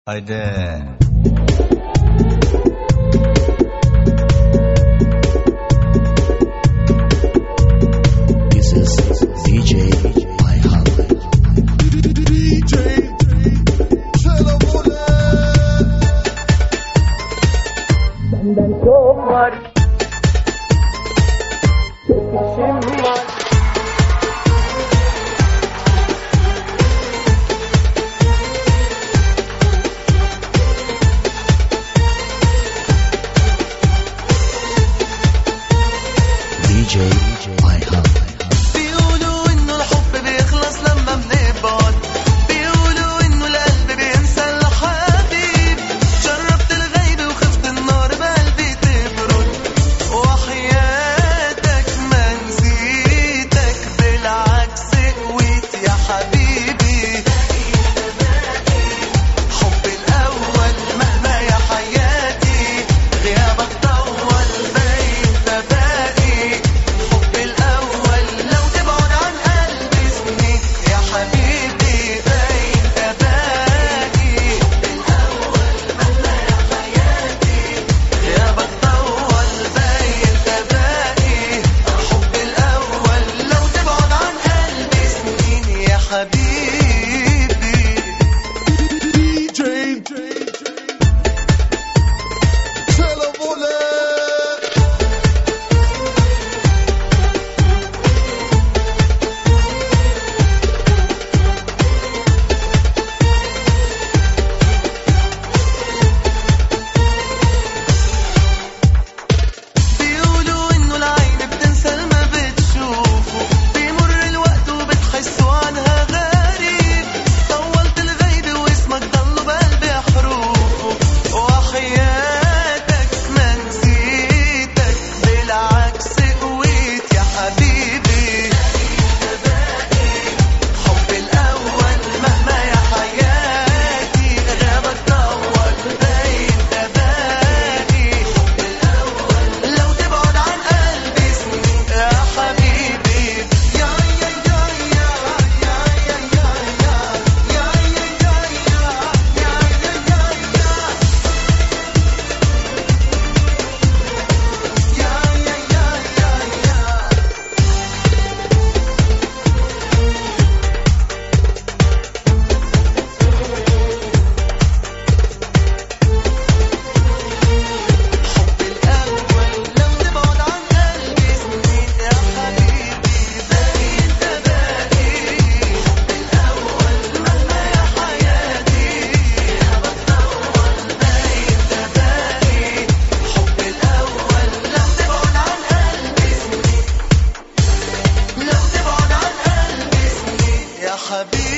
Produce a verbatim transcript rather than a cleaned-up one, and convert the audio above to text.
Haydi. This is D J Ayhan. D J Selam ole. Benden çok var, çok işim var. D J Ayhan. بيقولوا إنه الحب بيخلص لما بنبعد، بيقولوا إنه القلب بينسى الحبيب. جربت الغيب وخفت النار بقلبي تبرد، وحياتك ما نسيتك، بالعكس قويت يا حبيبي. حب الأول مهما يا حياتي، غيابك طول باين تباقي. حب الأول لو تبعد عن قلبي سنين يا حبيبي باين تباقي. حب الأول مهما يا حياتي، غيابك طول باين تباقي. حب الأول لو تبعد عن قلبي سنين يا حبيبي. D J Selam ole. بيقولوا إنه العين بتنسى ما بتشوفه، بيمر الوقت وبتحسوا عنها غريب. طولت الغيب واسمك ضل بقلبي حروفه، وحياتك ما نسيتك، بالعكس قويت يا حبيبي. حب الأول مهما يا حياتي، غيابك طول باين تباقي. حب الأول لو تبعد عن قلبي سنين يا حبيبي. يا يا يا يا يا يا يا يا يا يا يا يا يا حب الأول لو تبعد عن قلبي سنين يا حبيبي باين تباقي. حب الأول مهما يا حياتي، غيابك طول باين تباقي. حب الأول لو تبعد عن قلبي سنين، لو تبعد عن قلبي سنين يا حبيبي.